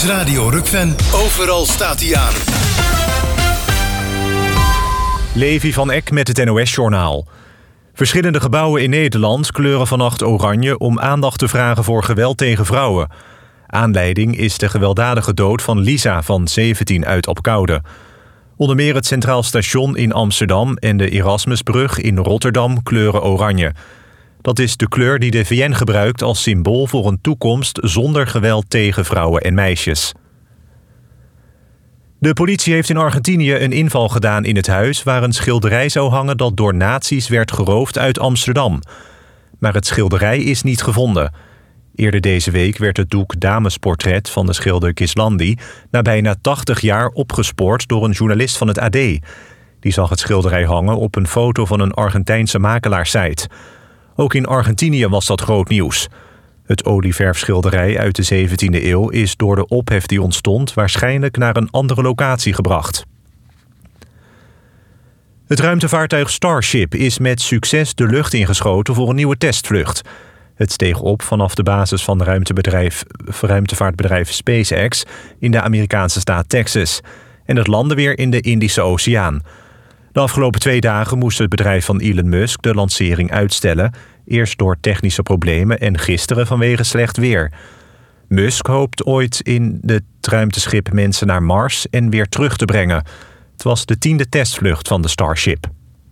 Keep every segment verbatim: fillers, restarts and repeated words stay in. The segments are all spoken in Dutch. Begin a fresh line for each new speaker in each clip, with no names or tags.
is Radio Rukven. Overal staat hij aan.
Levi van Eck met het N O S-journaal. Verschillende gebouwen in Nederland kleuren vannacht oranje om aandacht te vragen voor geweld tegen vrouwen. Aanleiding is de gewelddadige dood van Lisa van zeventien uit Opkoude. Onder meer het Centraal Station in Amsterdam en de Erasmusbrug in Rotterdam kleuren oranje. Dat is de kleur die de V N gebruikt als symbool voor een toekomst zonder geweld tegen vrouwen en meisjes. De politie heeft in Argentinië een inval gedaan in het huis waar een schilderij zou hangen dat door nazi's werd geroofd uit Amsterdam. Maar het schilderij is niet gevonden. Eerder deze week werd het doek Damesportret van de schilder Ghislandi na bijna tachtig jaar opgespoord door een journalist van het A D. Die zag het schilderij hangen op een foto van een Argentijnse makelaarsite. Ook in Argentinië was dat groot nieuws. Het olieverfschilderij uit de zeventiende eeuw is door de ophef die ontstond waarschijnlijk naar een andere locatie gebracht. Het ruimtevaartuig Starship is met succes de lucht ingeschoten voor een nieuwe testvlucht. Het steeg op vanaf de basis van de ruimtebedrijf, ruimtevaartbedrijf SpaceX in de Amerikaanse staat Texas. En het landde weer in de Indische Oceaan. De afgelopen twee dagen moest het bedrijf van Elon Musk de lancering uitstellen. Eerst door technische problemen en gisteren vanwege slecht weer. Musk hoopt ooit in het ruimteschip mensen naar Mars en weer terug te brengen. Het was de tiende testvlucht van de Starship.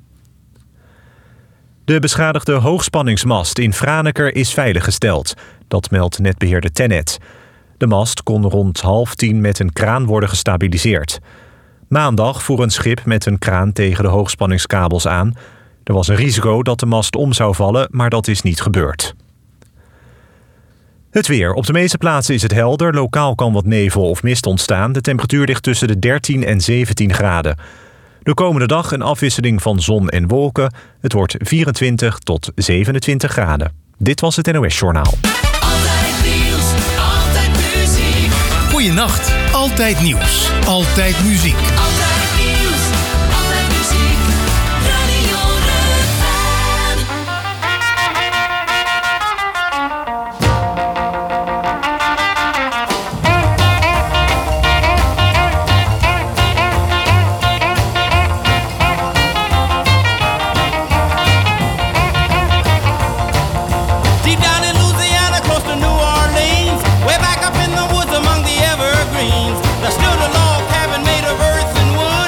De beschadigde hoogspanningsmast in Franeker is veiliggesteld. Dat meldt netbeheerder Tennet. De mast kon rond half tien met een kraan worden gestabiliseerd. Maandag voer een schip met een kraan tegen de hoogspanningskabels aan. Er was een risico dat de mast om zou vallen, maar dat is niet gebeurd. Het weer. Op de meeste plaatsen is het helder. Lokaal kan wat nevel of mist ontstaan. De temperatuur ligt tussen de dertien en zeventien graden. De komende dag een afwisseling van zon en wolken. Het wordt vierentwintig tot zevenentwintig graden. Dit was het N O S-journaal.
Altijd nieuws, altijd muziek. Goeienacht. Altijd nieuws. Altijd muziek. Altijd nieuws, altijd muziek. Radio Rukven.
Deep down in Louisiana, close to New Orleans, way back up in the woods among the evergreens, there stood a log cabin made of earth and wood.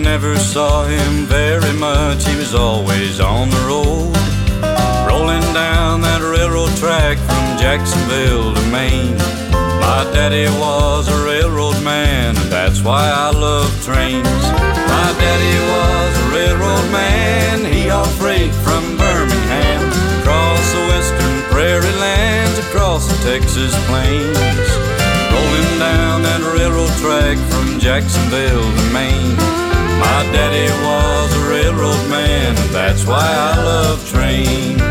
never saw him very much. He was always on the road, rolling down that railroad track from Jacksonville to Maine. My daddy was a railroad man, and that's why I love trains. My daddy was a railroad man. He hauled freight from Birmingham across the western prairie lands, across the Texas plains, rolling down that railroad track from Jacksonville to Maine. My daddy was a railroad man, and that's why I love trains.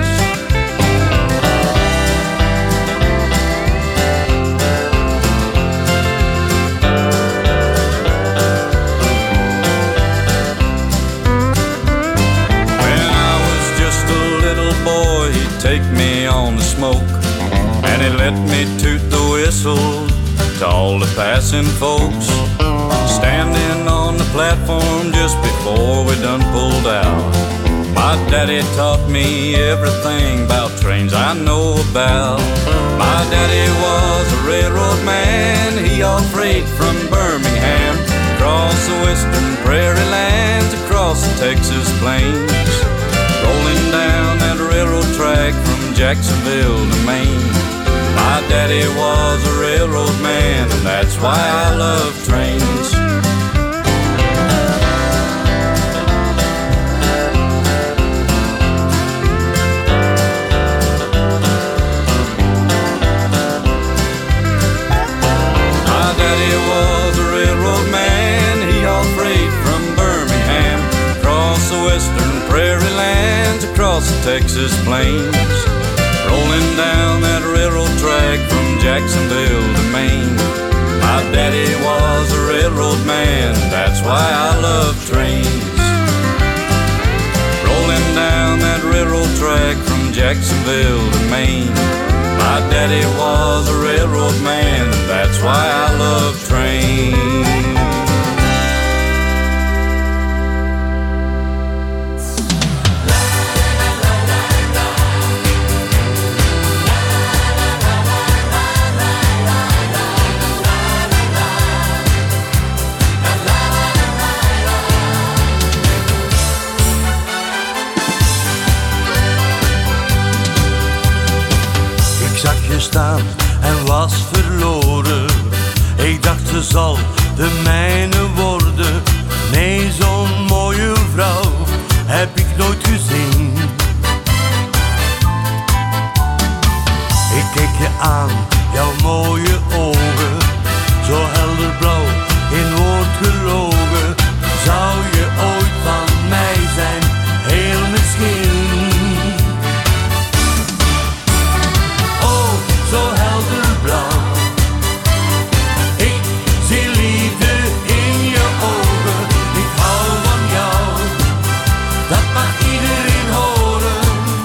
Take me on the smoke, and he let me toot the whistle to all the passing folks, standing on the platform just before we done pulled out. My daddy taught me everything about trains I know about. My daddy was a railroad man. He hauled freight from Birmingham across the western prairie lands, across the Texas plains, rolling down that railroad track from Jacksonville to Maine. My daddy was a railroad man, and that's why I love trains. My daddy was a railroad man. He hauled freight from Birmingham across the western prairie lands, across the Texas plains, rolling down that railroad track from Jacksonville to Maine. My daddy was a railroad man, that's why I love trains. Rolling down that railroad track from Jacksonville to Maine. My daddy was a railroad man, that's why I love trains.
Staan en was verloren. Ik dacht ze zal de mijne worden. Nee, zo'n mooie vrouw heb ik nooit gezien. Ik keek je aan, jouw mooie ogen, zo helder blauw, in woord gelogen. Zou je ooit van mij zijn, heel misschien? Zo helder blauw. Ik zie liefde in je ogen. Ik hou van jou, dat mag iedereen horen.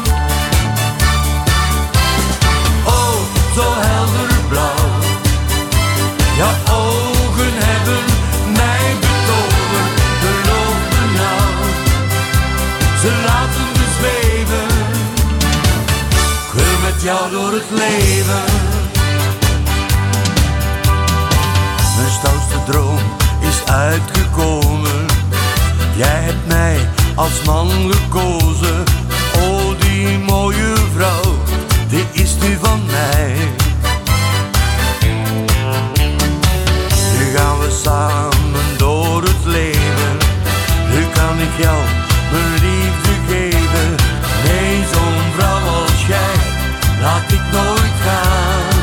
Oh, zo helder blauw. Jouw ogen hebben mij betoverd. Geloof me nou, ze laten me zweven. Ik wil met jou door het leven. Mijn stoutste droom is uitgekomen. Jij hebt mij als man gekozen. Oh, die mooie vrouw, die is nu van mij. Nu gaan we samen door het leven. Nu kan ik jou mijn liefde geven. Nee, zo'n vrouw als jij laat ik nooit gaan.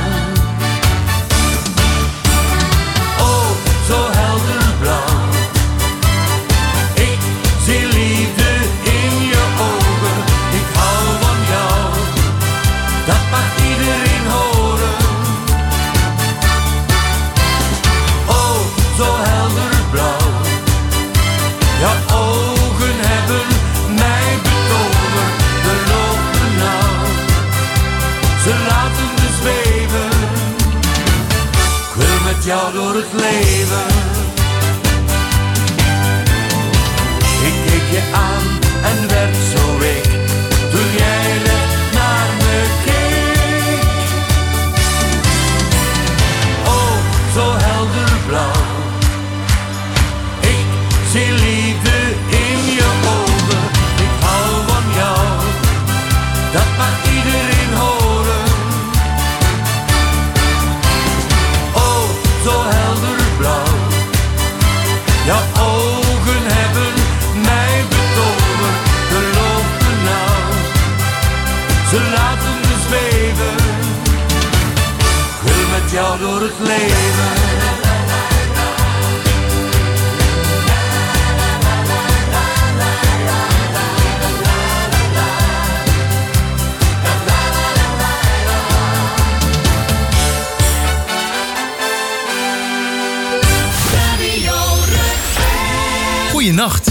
Oh, zo helder blauw. Ik zie liefde in je ogen. Ik hou van jou, dat mag iedereen horen. Oh, zo helder blauw. Jouw ogen hebben mij betoverd. Geloof me nou, ze laten me zweven. Ik wil met jou door het leven. Ik keek je aan en werd zo week toen jij net naar me keek. Oh, zo helder blauw. Ik zie liefde in je ogen. Ik hou van jou, dat mag iedereen horen. Oh, zo helder blauw, jouw ogen hebben mij betoverd. Geloof me nou, ze laten me zweven. Ik wil met jou door het leven.
Goeienacht.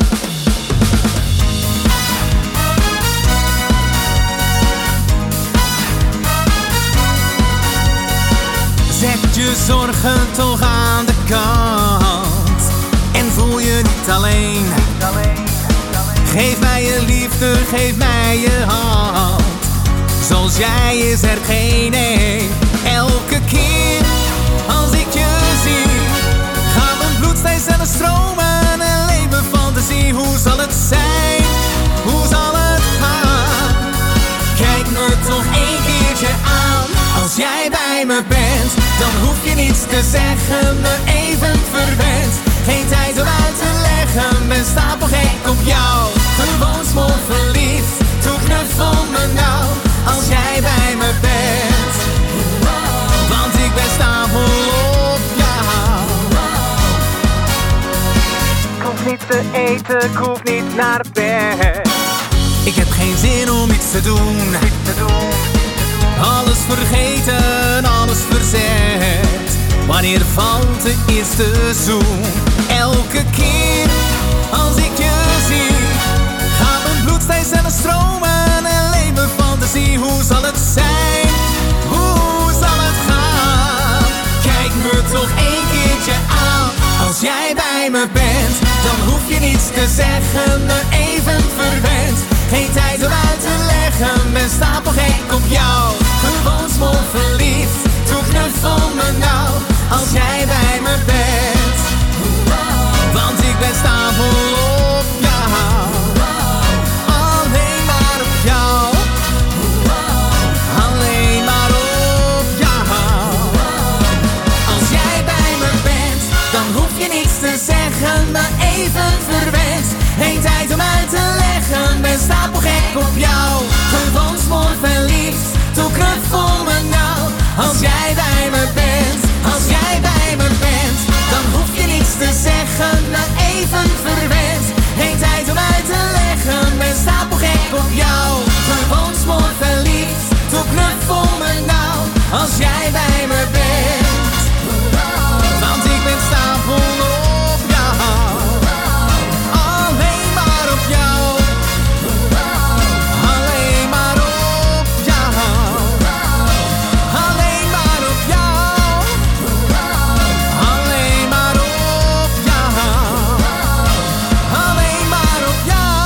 Zet je zorgen toch aan de kant en voel je niet alleen. Geef mij je liefde, geef mij je hand. Zoals jij is er geen een. Elke keer als ik je zie, gaat mijn bloed steeds sneller stromen en leeft mijn fantasie. Hoe zal het zijn? Hoe zal het gaan? Kijk me toch één keertje aan. Als jij bij me bent, dan hoef je niets te zeggen, me even verwend. Geen tijd om uit te leggen, ben stapelgek op jou. Gewoon smoor verliefd, toe knuffel me nou. Als jij bij me bent, want ik ben stapel op jou. Ik hoef niet te eten, ik hoef niet naar bed. Ik heb geen zin om iets te doen. Alles vergeten, alles verzet. Wanneer valt de eerste zoen? Elke keer als ik je zie, gaat mijn bloed steeds sneller stromen en leeft mijn fantasie. Hoe zal het zijn? Hoe zal het gaan? Kijk me toch één keertje aan. Als jij bij me bent, dan hoef je niets te zeggen, me even verwend. Geen tijd om uit te leggen, ben stapelgek op jou. Gewoon smoor verliefd, toe knuffel me nou. Als jij bij me bent, want ik ben stapel op jou. Alleen maar op jou. Alleen maar op jou. Als jij bij me bent, dan hoef je niets te zeggen, me even verwend. Geen tijd om uit te leggen, ben stapelgek op jou. Gewoon smoor verliefd, toe knuffel me nou. Als jij bij me bent, als jij bij me bent, dan hoef je niets te zeggen, me even verwend. Geen tijd om uit te leggen, ben stapelgek op jou. Gewoon smoor verliefd, toe knuffel me nou. Als jij bij me bent, want ik ben stapel op jou. Alleen maar op jou. Alleen maar op jou. Alleen maar op jou. Alleen maar op jou. Alleen maar op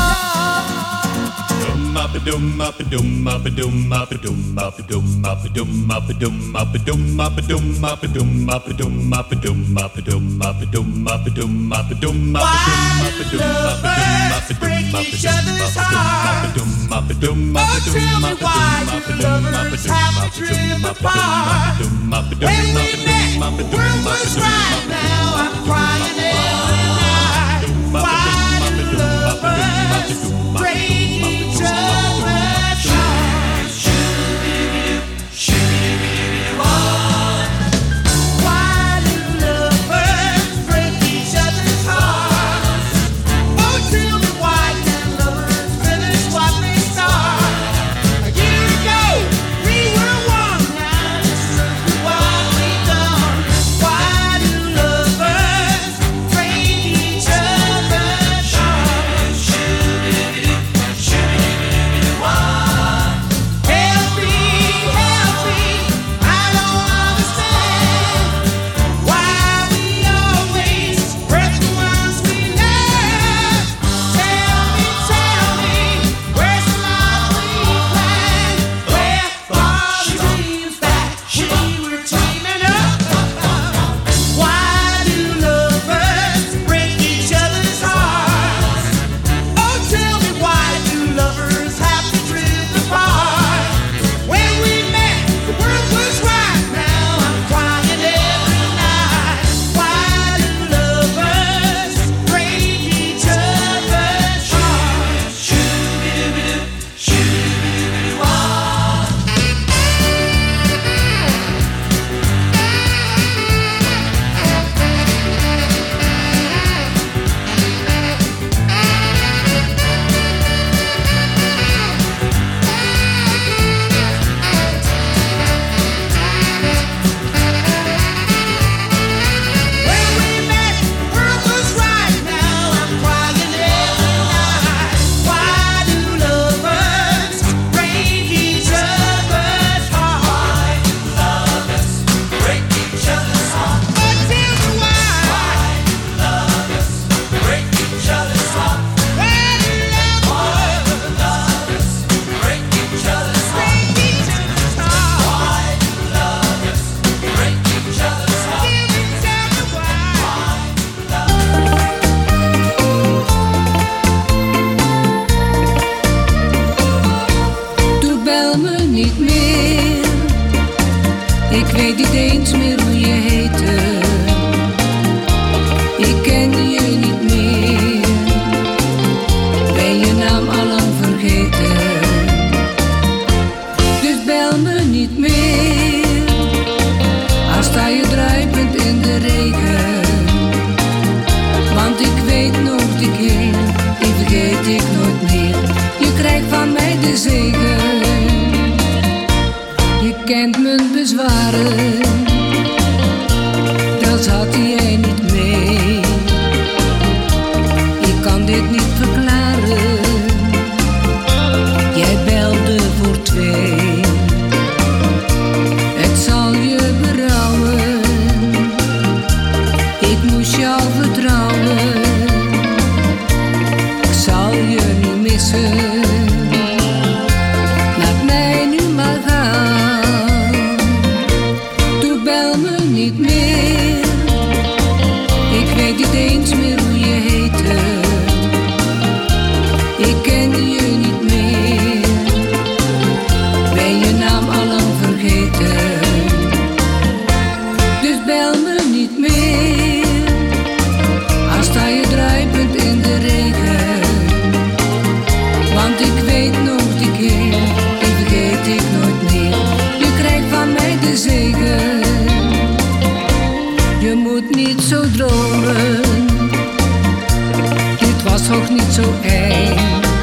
jou.
Dum up a dum up a dum up a dum up a dum up a dum up a dum up a dum up a dum up a dum up a dum up a dum up a dum up a dum up a dum up a dum up a dum up a dum up a break each other's hearts. Oh, tell me why do lovers have to drift apart? When we met, the world was right. Now I'm crying every night. Why do lovers break each other's hearts? Why do lovers break each other's hearts? Oh, tell me why can lovers finish what they start? A year ago, we were one, now this is what we've done. Why do lovers
niet eens meer hoe je heette. Ik ken je niet meer. Ben je naam al lang vergeten. Dus bel me niet meer. Als sta je druipend in de regen. Want ik weet nog die keer, die vergeet ik nooit meer. Je krijgt van mij de zegen. Je moet niet zo dromen. Dit was toch niet zo eng.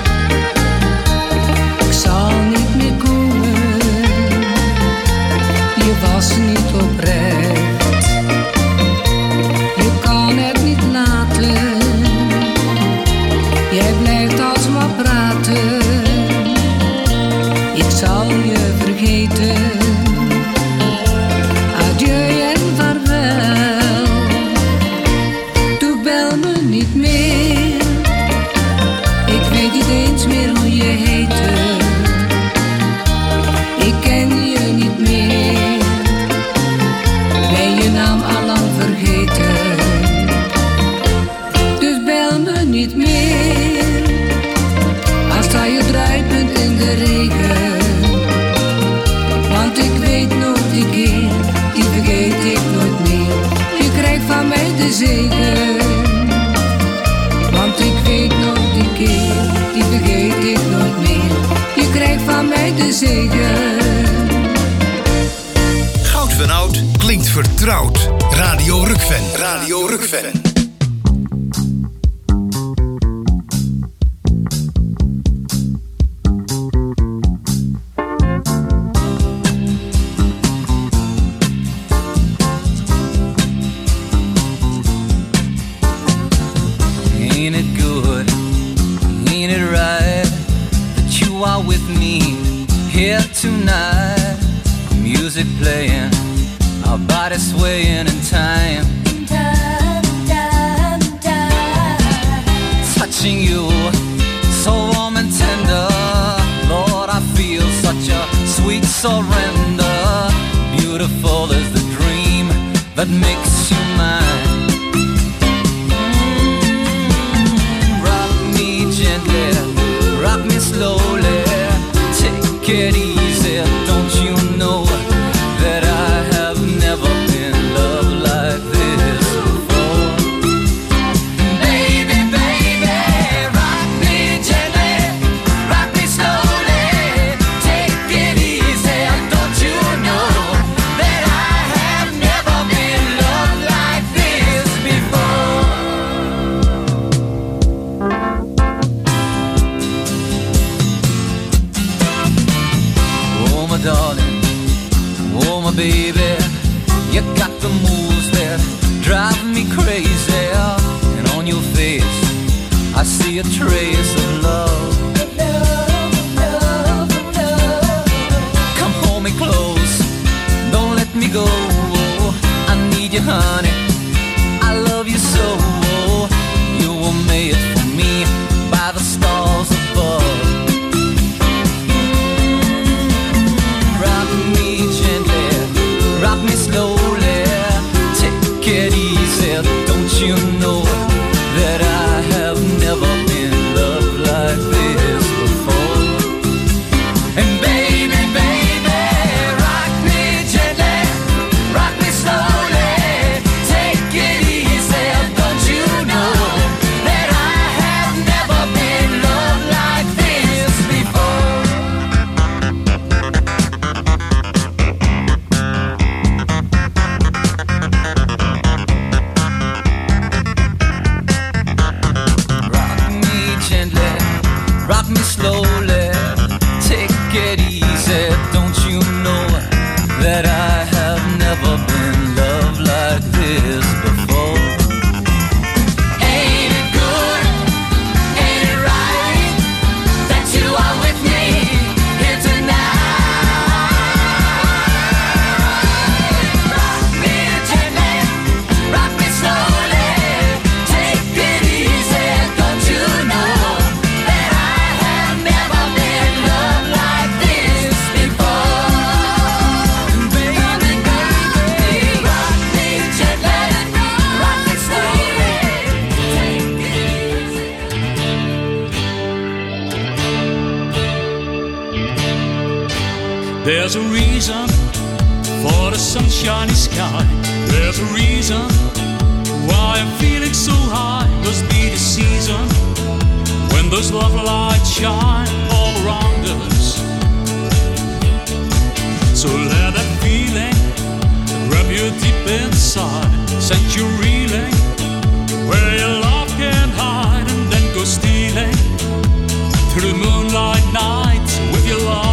Ik zal niet meer komen. Je was niet oprecht. Je kan het niet laten. Jij blijft alsmaar praten. Ik zal je vergeten. Adieu en vaarwel. Doe bel me niet meer. Ik weet niet eens meer hoe je heette. Ik ken je niet meer. Ben je naam al lang vergeten. Dus bel me niet meer. Als sta je druipend in de regen. Want ik weet nog die keer, die vergeet ik nooit meer. Je krijgt van mij de zegen. Want ik weet nog die keer, die vergeet ik nooit meer. Je krijgt van mij de zegen.
Goud van Oud klinkt vertrouwd. Radio Rukven. Radio Rukven.
Ain't it good, ain't it right that you are with me here tonight? Music playing, our bodies swaying in time.
Time, time, time.
Touching you, so warm and tender. Lord, I feel such a sweet surrender. Beautiful is the dream that makes you mine. Rock me slowly, take it easy. Don't you know that I have never been loved like this before? Baby, baby, rock me gently, rock me slowly, take it easy. Don't you know that I have never been loved like this before? Darling, oh my baby, you got the moves that drive me crazy. And on your face, I see a trace of love. Come hold me close, don't let me go. I need you, honey, I love you so. You were made for me by the stars above. Rock me slowly, take it easy. Don't you know that I have never been
There's a reason for the sunshiny sky. There's a reason why I'm feeling so high. Must be the season when those love lights shine all around us. So let that feeling grab you deep inside. Send you reeling where your love can't hide, and then go stealing through the moonlight night with your lover.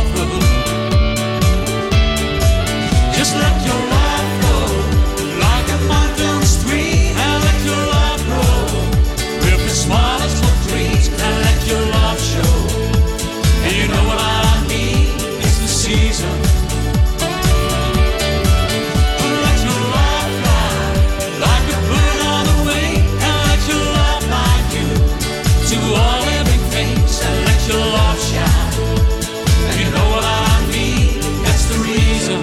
Just let your love flow like a mountain stream, and let your love grow with the smallest of trees, and let your love show. And you know what I mean, it's the season. Let your love fly like a bird on the wing, and let your love bind you to all living things, and let your love shine. And you know what I mean, that's the reason.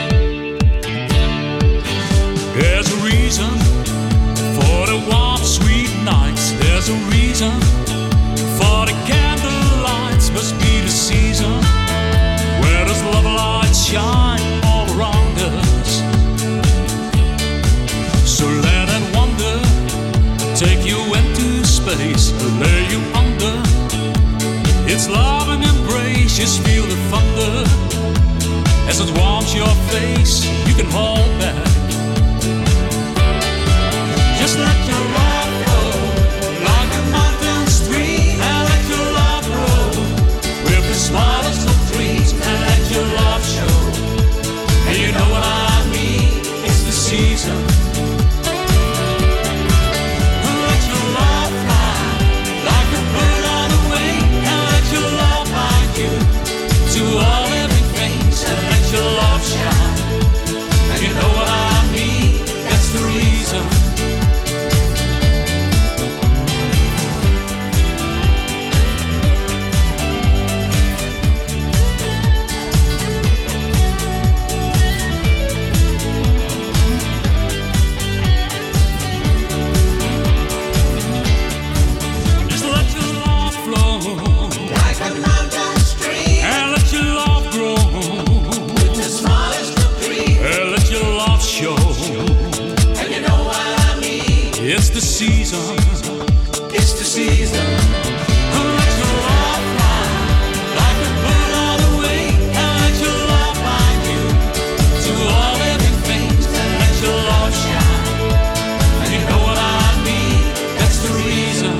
There's a reason for the warm, sweet nights. There's a reason for the candle lights. Must be the season where those love lights shine all around us. So let that wonder take you into space, lay you under its love and embrace. Just feel the thunder as it warms your face. You can hold back. Just let your love flow like a mountain stream, and let your love grow with the smallest of trees, and let your love show. And you know what I mean, it's the season. Let your love fly like a bird on the wing, and let your love bind you to all living things, and let your love shine. And you know what I mean, that's the reason. It's the season. It's the season. Let your love fly like a bird on the wing, and let your love bind you to all living things, and let your love shine. And you know what I mean, that's the reason.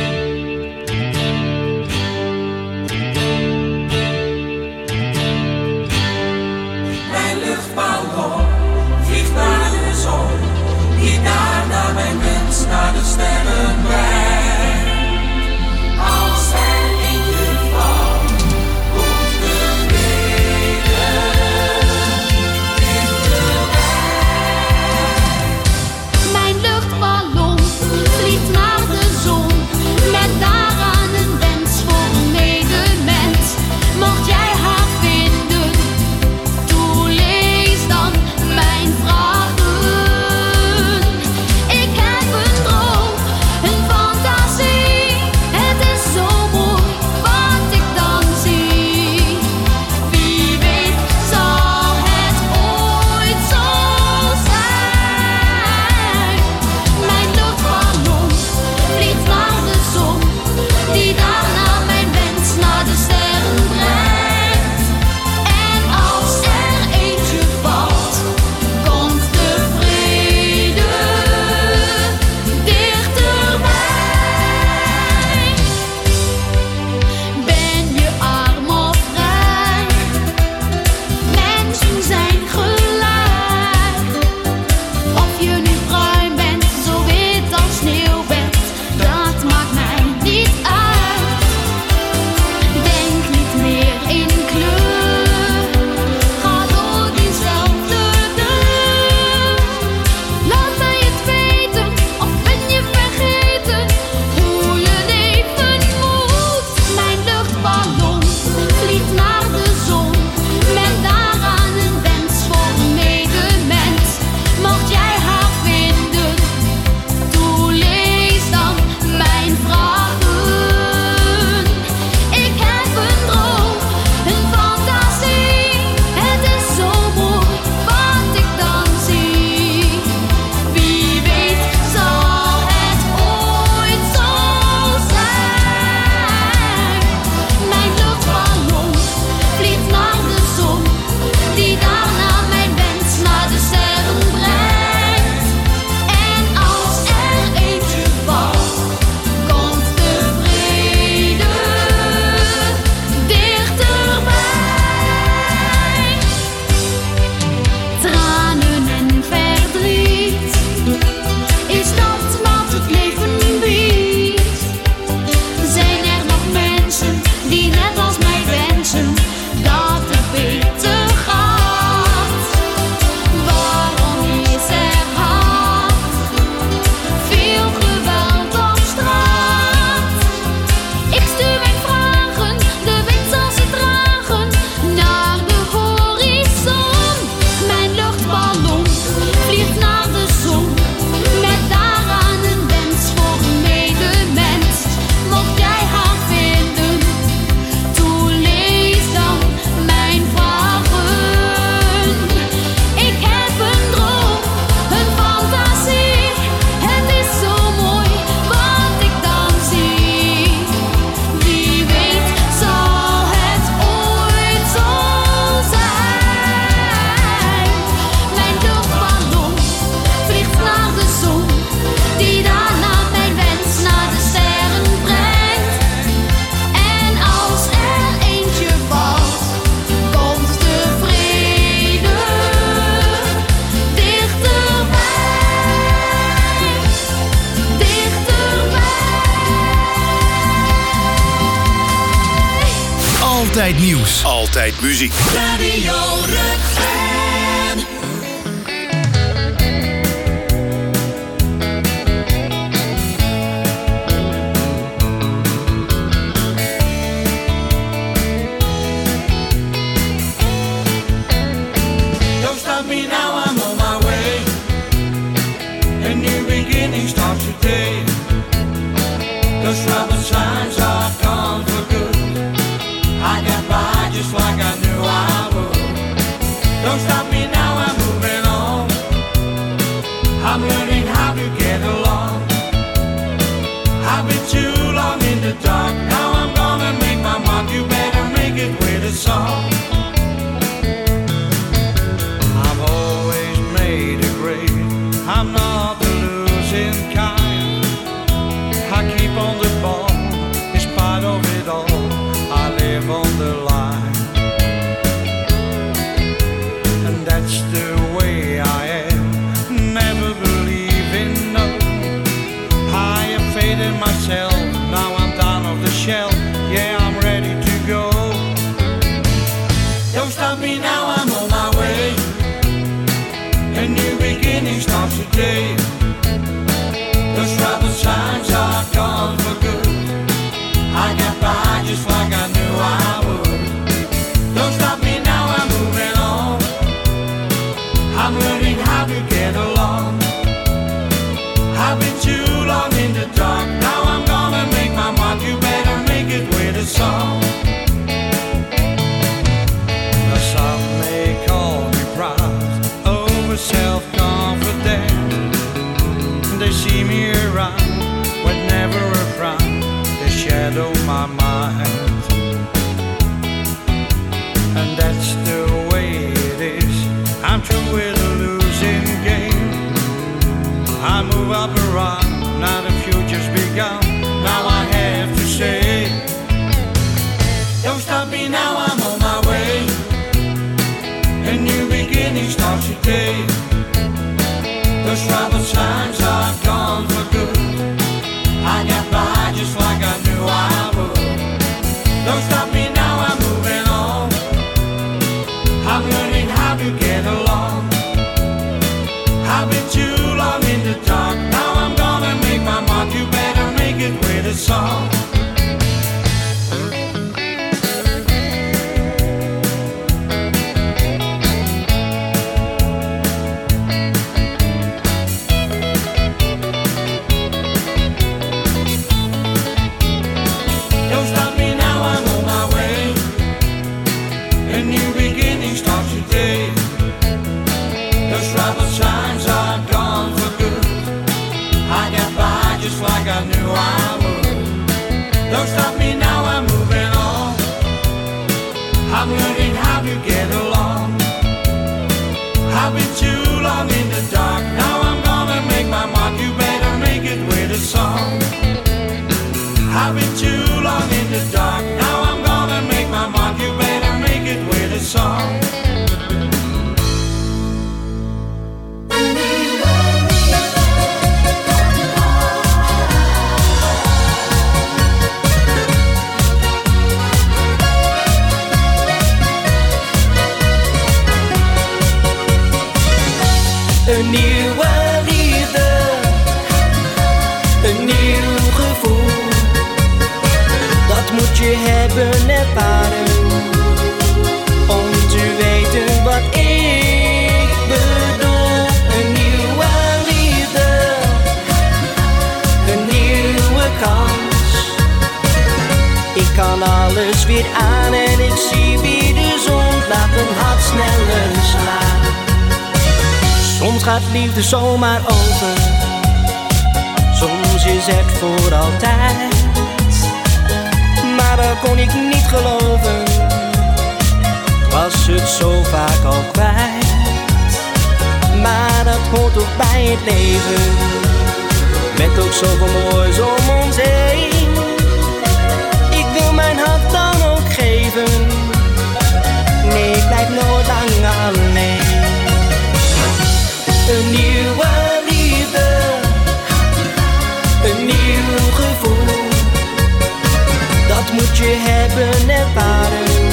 Mijn luchtballon vliegt naar de zon, die daar naar mijn wens naar de sterren brengt.
Altijd nieuws. Altijd muziek.
Radio Rukven.
Don't stop me now, I'm on my way. A new beginning starts today. Those troubled times are gone for good. I got by just like I knew I would. Don't stop me now, I'm moving on. I'm learning how to get along. I've been too long in the dark. Now I'm gonna make my mark. You better make it with a song. I've always made it great. I'm not the losing kind. I keep on the ball in spite of it all. I live on the line, and that's the way I am. Never believe in no. I have faith in myself. Now I'm down off the shelf. Yeah, I'm ready to go. Don't stop me now, I'm on my way. A new beginning starts today. Those troubled times are gone for good. I got by just like I knew I would. Don't stop me now, I'm moving on. I'm learning how to get along. I've been too long in the dark. Now I'm gonna make my mark. You better make it with a song. Now some may call me proud, over self-confident. They see me around with never a frown. They shadow my mind, and that's the way it is. I'm through with a losing game. I move up around, now the future's begun. Now I have to say, don't stop me now, I'm on my way. A new beginning starts today. Those troubled times are gone for good. I got by just like I knew I would. Don't stop me now, I'm moving on. I'm learning how to get along. I've been too long in the dark. Now I'm gonna make my mark. You better make it with a song. Don't stop me now, I'm on my way. A new beginning starts today. Those troubled times are gone for good. I got by just like I knew I would. Don't stop me now, I'm moving on. I'm learning how to get along. I've been too long in the dark. Now I'm gonna make my mark. You better make it with a song. I've been too long in the dark. Now I'm gonna make my mark. You better make it with a song.
Een nieuwe liefde, een nieuw gevoel. Dat moet je hebben ervaren, om te weten wat ik bedoel. Een nieuwe liefde, een nieuwe kans. Ik kan alles weer aan en ik zie weer de zon. Laat mijn hart sneller slaan. Soms gaat liefde zomaar over, soms is het voor altijd. Maar dat kon ik niet geloven, was het zo vaak al kwijt. Maar dat hoort toch bij het leven, met ook zoveel moois om ons heen. Ik wil mijn hart dan ook geven, nee ik blijf nooit lang alleen. Een nieuwe liefde, een nieuw gevoel. Dat moet je hebben ervaren,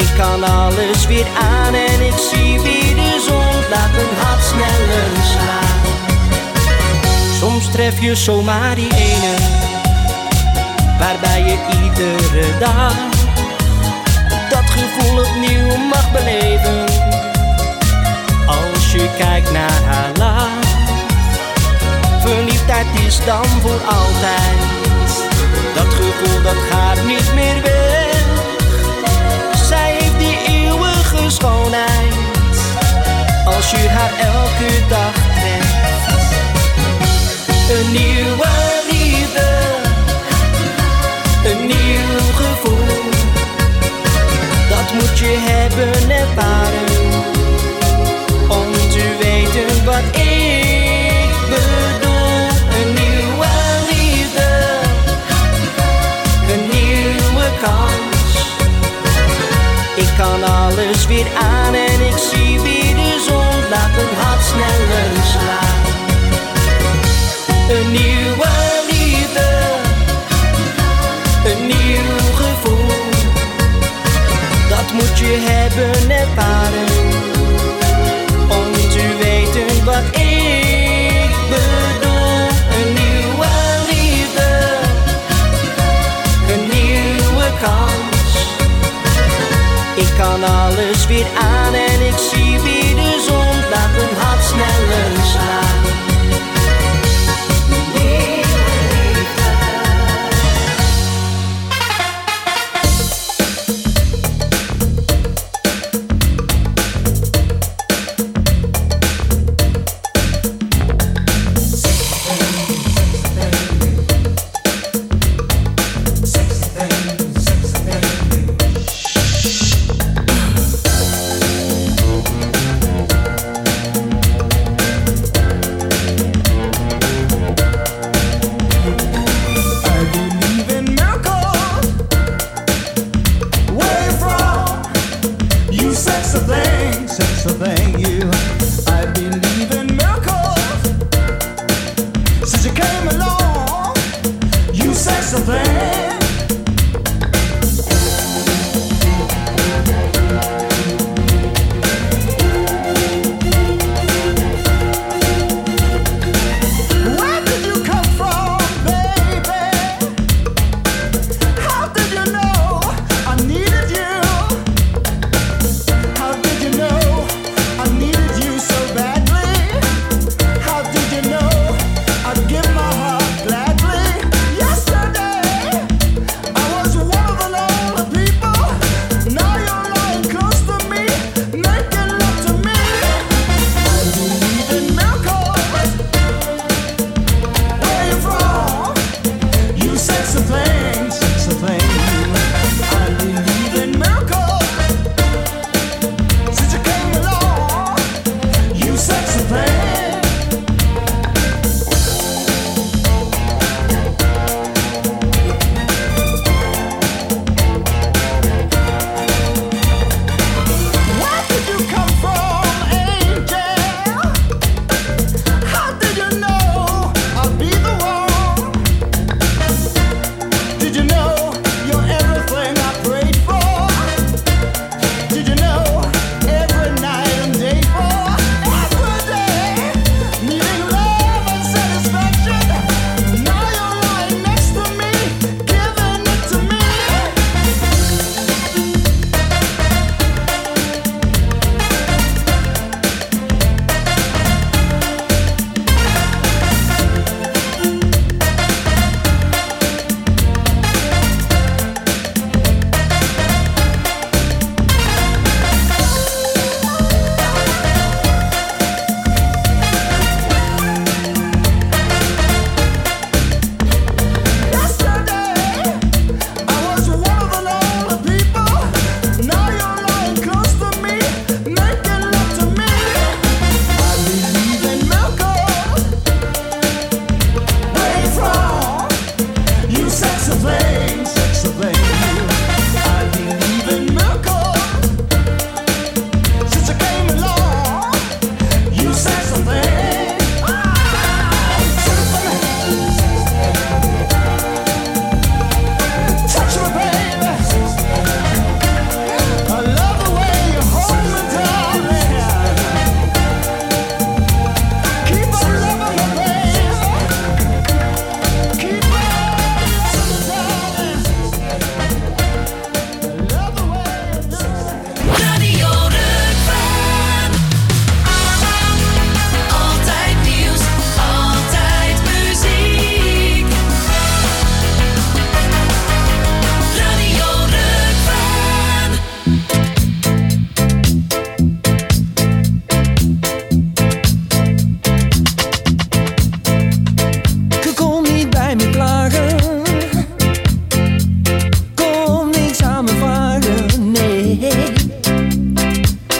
Ik kan alles weer aan en ik zie weer de zon, laat mijn hart sneller slaan. Soms tref je zomaar die ene, waarbij je iedere dag dat gevoel opnieuw mag beleven. Als je kijkt naar haar lach, verliefdheid is dan voor altijd. Dat gevoel dat gaat niet meer weg. Zij heeft die eeuwige schoonheid, als je haar elke dag treft. Een nieuwe liefde, een nieuw gevoel, dat moet je hebben ervaren, om te weten wat ik bedoel. Een nieuwe liefde, een nieuwe kans. Ik kan alles weer aan en ik zie weer de zon, laat mijn hart sneller slaan. Een nieuwe liefde, een nieuw gevoel, dat moet je hebben ervaren, om te weten wat ik bedoel. Een nieuwe liefde, een nieuwe kans. Ik kan alles weer aan en ik zie weer de zon, laat mijn hart sneller slaan.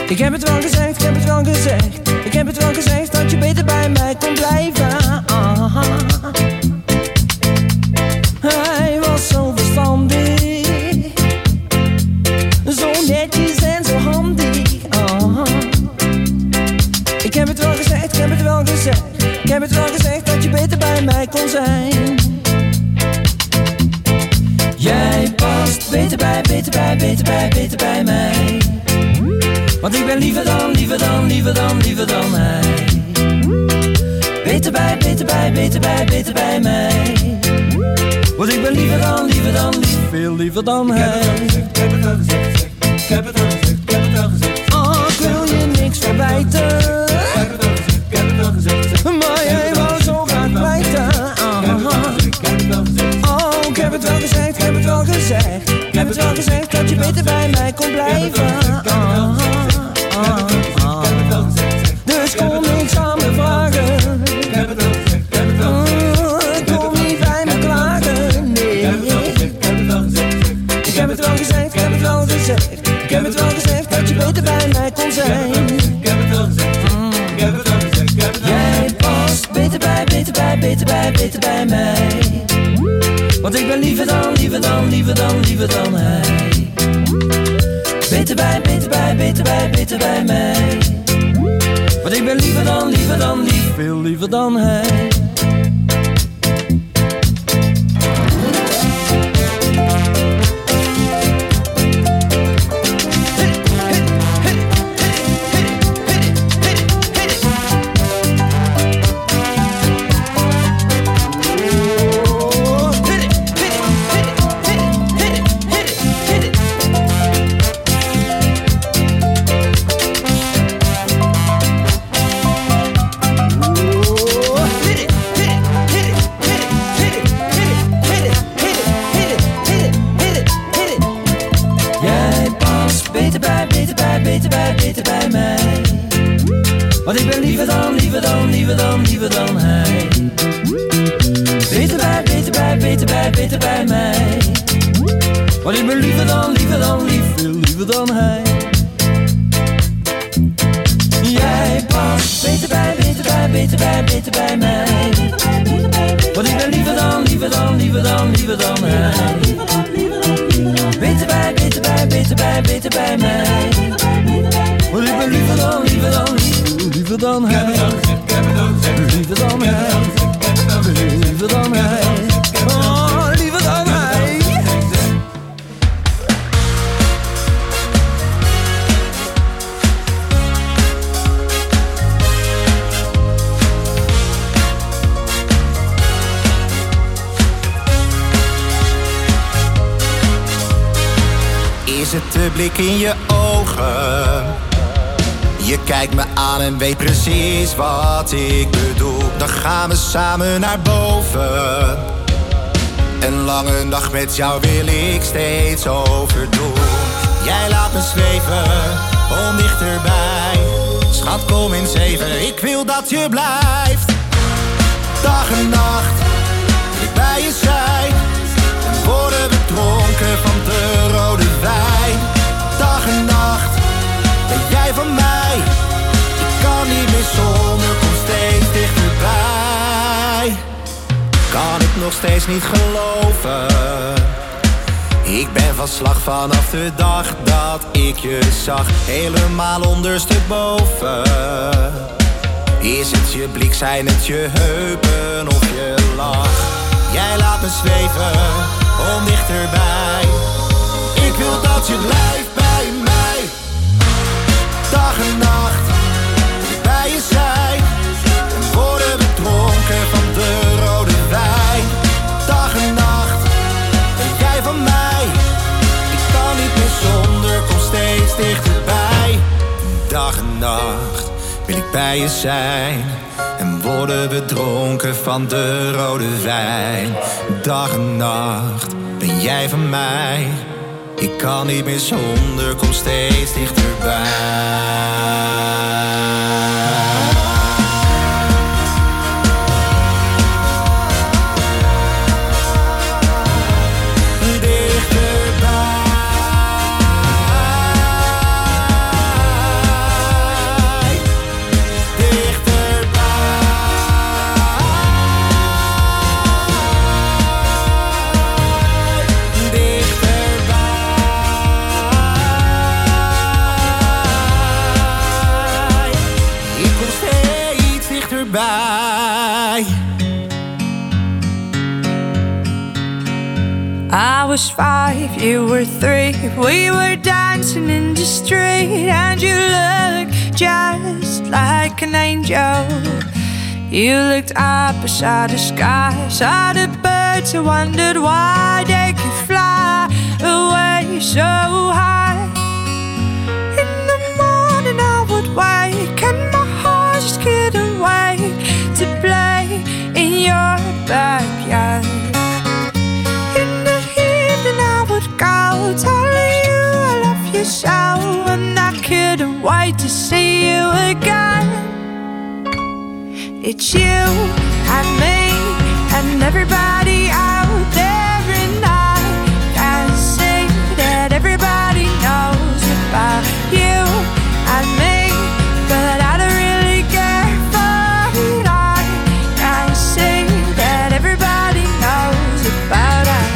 Ik heb het wel gezegd, ik heb het wel gezegd. Ik heb het wel gezegd dat je beter bij mij kon blijven. Ah. Hij was zo verstandig, zo netjes en zo handig. Ah. Ik heb het wel gezegd, ik heb het wel gezegd. Ik heb het wel gezegd dat je beter bij mij kon zijn. Jij past beter bij, beter bij, beter bij, beter bij mij. Want ik ben liever dan, liever dan, liever dan, liever dan hij. Beter bij, beter bij, beter bij, beter bij mij. Want ik ben liever dan, liever dan, lief, veel liever dan hij. Ik heb het al gezegd, ik heb het al gezegd, ik heb het al gezegd. Oh, ik wil je niks verwijten. Ik heb het al gezegd, ik heb het al gezegd. Maar jij wou zo graag pleiten. Oh, ik heb het wel gezegd, ik heb het wel gezegd. Ik heb het wel gezegd dat je beter bij mij kon blijven. Dus kom niks aan me vragen. Ik heb het al gezegd, ik heb het al gezegd. Kom niet bij me klagen, nee. Ik heb het wel gezegd, ik heb het wel gezegd. Ik heb het wel gezegd, ik heb het wel gezegd. Ik heb het wel gezegd dat je beter bij mij kon zijn. Ik heb het wel gezegd, ik heb het wel gezegd. Ik heb het wel gezegd. Jij past beter bij, beter bij, beter bij, beter bij mij. Want ik ben liever dan, liever dan, liever dan, liever dan hij. Beter bij, beter bij, beter bij, beter bij mij. Want ik ben liever dan, liever dan, lief, veel liever dan hij. Want ik ben liever dan, liever dan, liever dan, liever dan hij. Beter bij, beter bij, beter bij, beter bij mij. Want ik ben liever dan, liever dan, lief, veel liever dan hij. Jij past beter bij, beter bij, beter bij, beter bij mij. Want ik ben liever dan, liever dan, liever dan, liever dan hij. Beter bij, beter bij, beter bij, beter bij mij. Want ik ben liever dan, liever dan, liever dan hij. Liever dan hij. Liever dan hij. Oh, liever dan hij.
Is het de blik in je ogen? Je kijkt me aan en weet precies wat ik bedoel. Dan gaan we samen naar boven. Een lange nacht met jou wil ik steeds overdoen. Jij laat me zweven, om dichterbij. Schat, kom eens even, ik wil dat je blijft. Dag en nacht, ik bij je zijn. En worden we dronken van de rode wijn. Dag en nacht, ben jij van mij. Ik kan niet meer zonder, kom steeds dichterbij. Kan het nog steeds niet geloven. Ik ben van slag vanaf de dag dat ik je zag. Helemaal ondersteboven. Is het je blik, zijn het je heupen of je lach? Jij laat me zweven, om dichterbij. Ik wil dat je blijft bij mij. Dag en nacht, bij je zijn. En worden we dronken van de rode wijn. Dag en nacht, ben jij van mij. Ik kan niet meer zonder, kom steeds dichterbij. Dag en nacht, wil ik bij je zijn. En worden we dronken van de rode wijn. Dag en nacht, ben jij van mij. Ik kan niet meer zonder, kom steeds dichterbij. Dichterbij. wij.
I was five, you were three. We were dancing in the street, and you looked just like an angel. You looked up beside the sky, saw the birds and wondered why they could fly away so high. In the morning I would wake, and my heart just couldn't wait to play in your backyard. Go telling you I love you so, and I couldn't wait to see you again. It's you and me and everybody out there, and I can see that everybody knows about you and me, but I don't really care for it. I can see that everybody knows about us.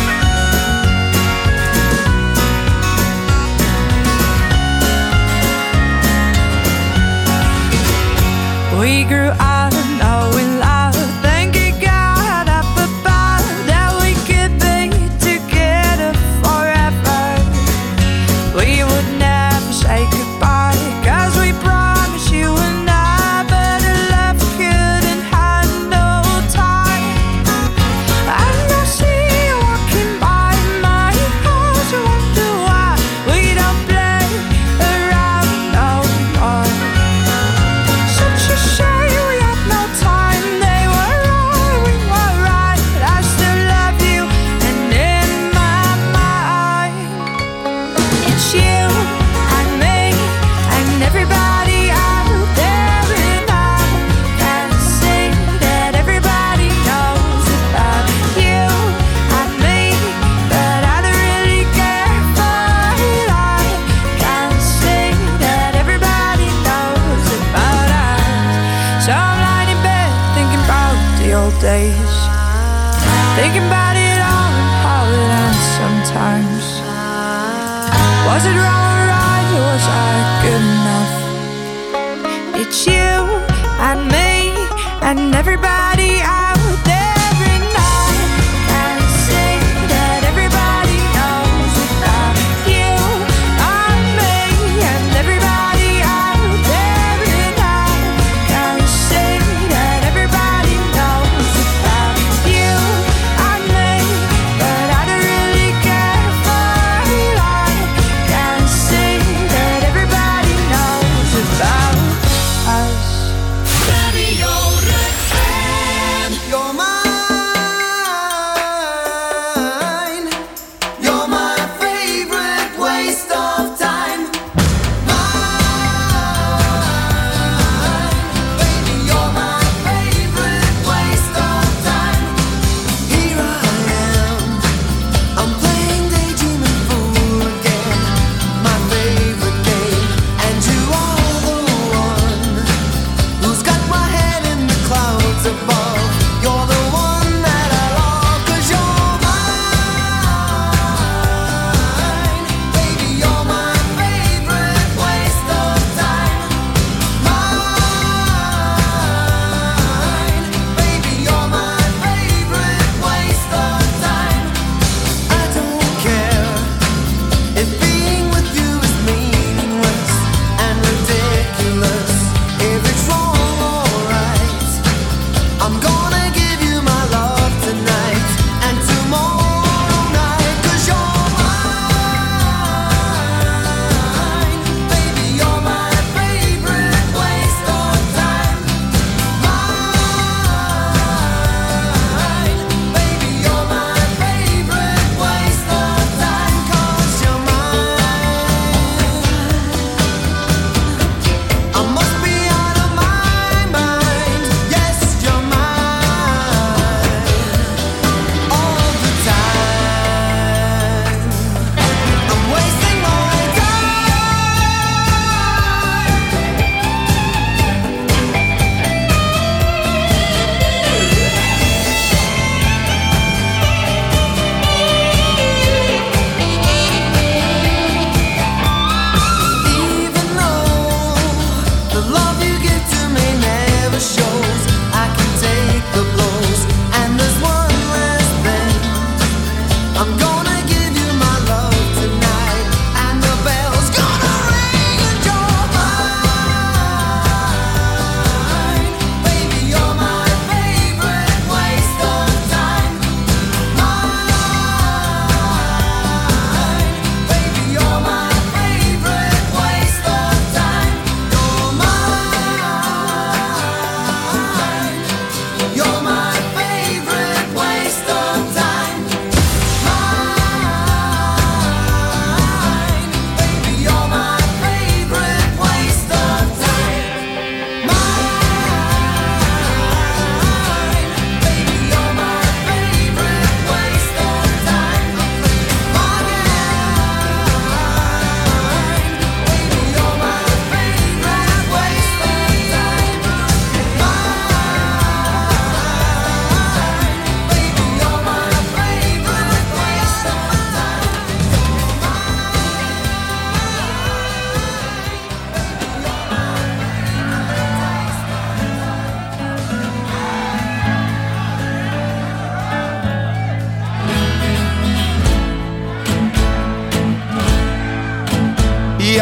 We grew up knowing love, thanking God up above that we could be together forever. We would never say goodbye, cause we promised you and I, but love couldn't handle time. And I see you walking by my house, I wonder why we don't play around no more. Such a shame we had no time. They were right, we were right. I still love you, and in my mind, it's you and me and everybody out there, and I can see that everybody knows about you and me, but I don't really care for it. I can see that everybody knows about us. So I'm lying in bed thinking about the old days, thinking about it all and how it ends sometimes. Was it wrong or right, or was I good enough? It's you and me and everybody out there, and I can see that everybody knows about you and me and everybody out there, and I can see that everybody knows about you and me, but I don't really care for it. I can see that everybody knows about us.
Radio Rukven.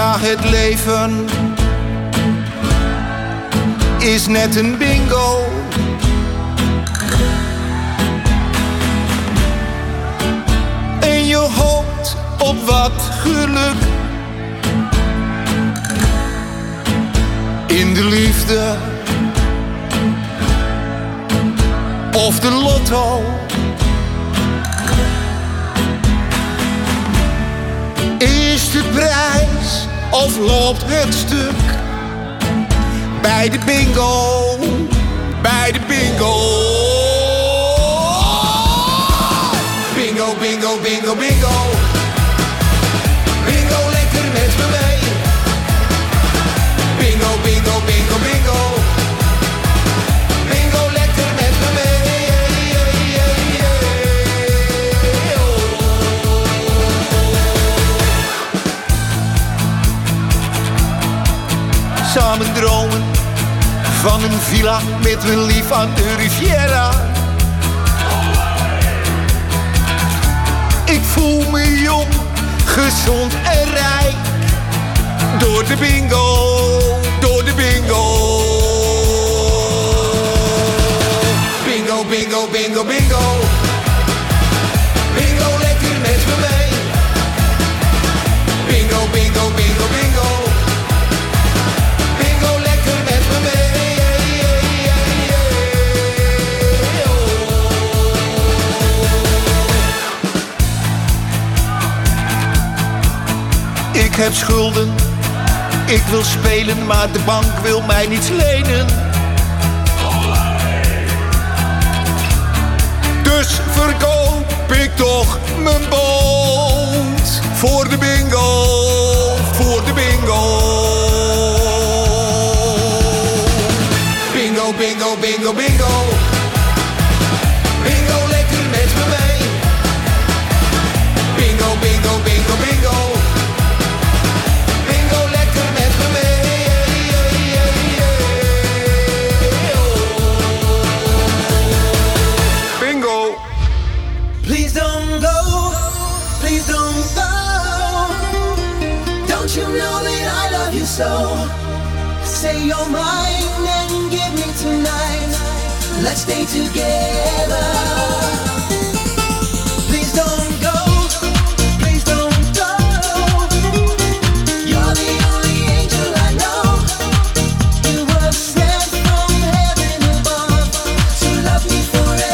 Ja, het leven is net een bingo. En je hoopt op wat geluk. In de liefde of de lotto. Is de prijs of loopt het stuk? Bij de bingo, bij de bingo. Bingo, bingo, bingo, bingo. Bingo, lekker met me mee. Bingo, bingo, bingo, bingo. Bingo, lekker met me mee. Samen dromen van een villa met een lief aan de Riviera. Ik voel me jong, gezond en rijk. Door de bingo, door de bingo. Bingo, bingo, bingo, bingo. Bingo, lekker met me mee. Bingo, bingo, bingo, bingo. Ik heb schulden, ik wil spelen, maar de bank wil mij niets lenen. Dus verkoop ik toch mijn boot. Voor de bingo, voor de bingo. Bingo, bingo, bingo, bingo. Bingo, lekker met me mee. Bingo, bingo, bingo, bingo.
Please don't go, please don't go. Don't you know that I love you so? Say you're mine and give me tonight. Let's stay together. Please don't go, please don't go. You're the only angel I know. You were sent from heaven above to love me forever.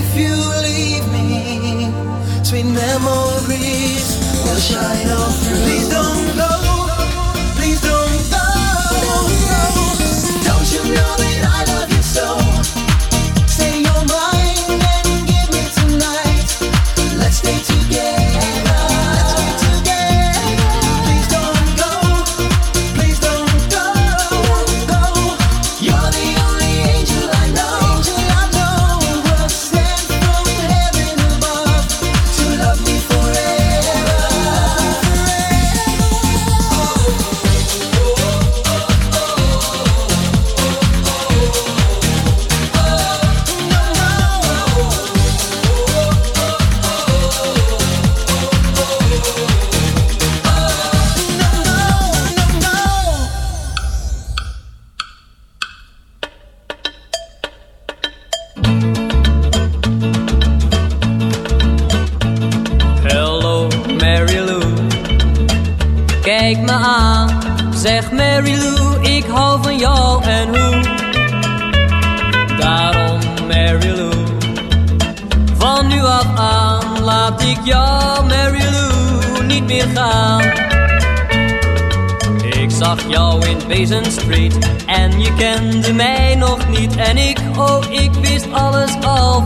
if you leave me, sweet memories will shine on through. Please don't go, please don't go. Don't you know that I love you so? Say you're mine and give me tonight. Let's stay together. Let's stay together. Please don't go, please don't go, go. You're the only angel I know. Angel I know was sent from heaven above to love me forever.
Hello, Mary Lou. Kijk me aan, zeg Mary Lou, ik hou van jou en hoe. Daarom, Mary Lou, van nu af aan laat ik jou, Mary Lou, niet meer gaan. Ik zag jou in Basin Street en je kende mij nog niet. En ik, oh, ik wist alles al